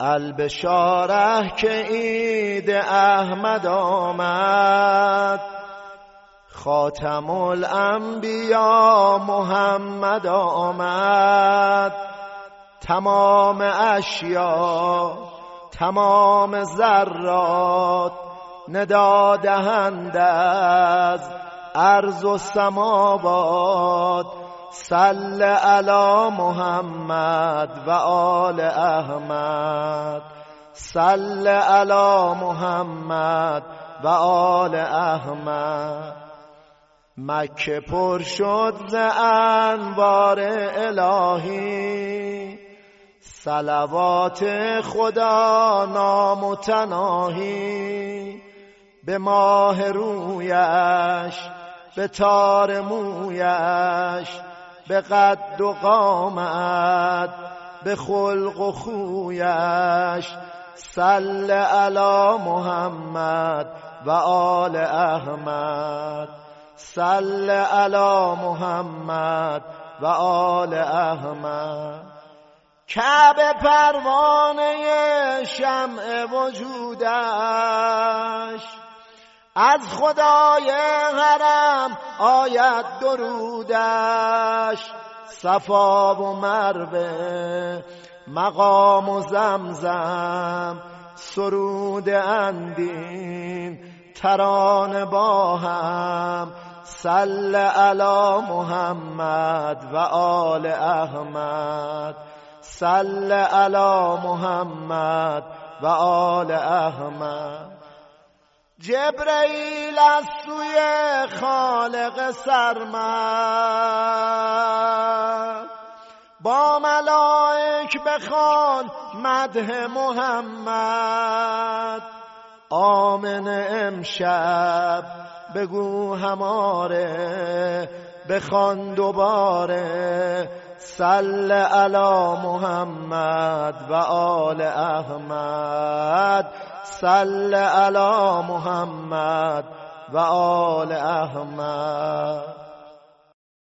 البشاره که عید احمد آمد، خاتم الانبیا محمد آمد. تمام اشیا تمام ذرات ندا دهند از ارض و سماوات، صل علی محمد و آل احمد، صل علی محمد و آل احمد. مکه پر شد ز انوار الهی، صلوات خدا نامتناهی. به ماه رویش به تار مویش، به قد و قامت به خلق و خویش، صل علی محمد و آل احمد، صل علی محمد و آل احمد. کعبه پروانه شمع وجودش، از خدای حرم آید درودش. صفا و مروه مقام و زمزم، سرود اندین ترانه با هم، صل علی محمد و آل احمد، صل علی محمد و آل احمد. جبرئیل از سوی خالق سرمد، با ملائک بخوان مدح محمد. آمن امشب بگو هماره، بخوان دوباره، صل علی محمد و آل احمد، صل علی محمد و آل احمد.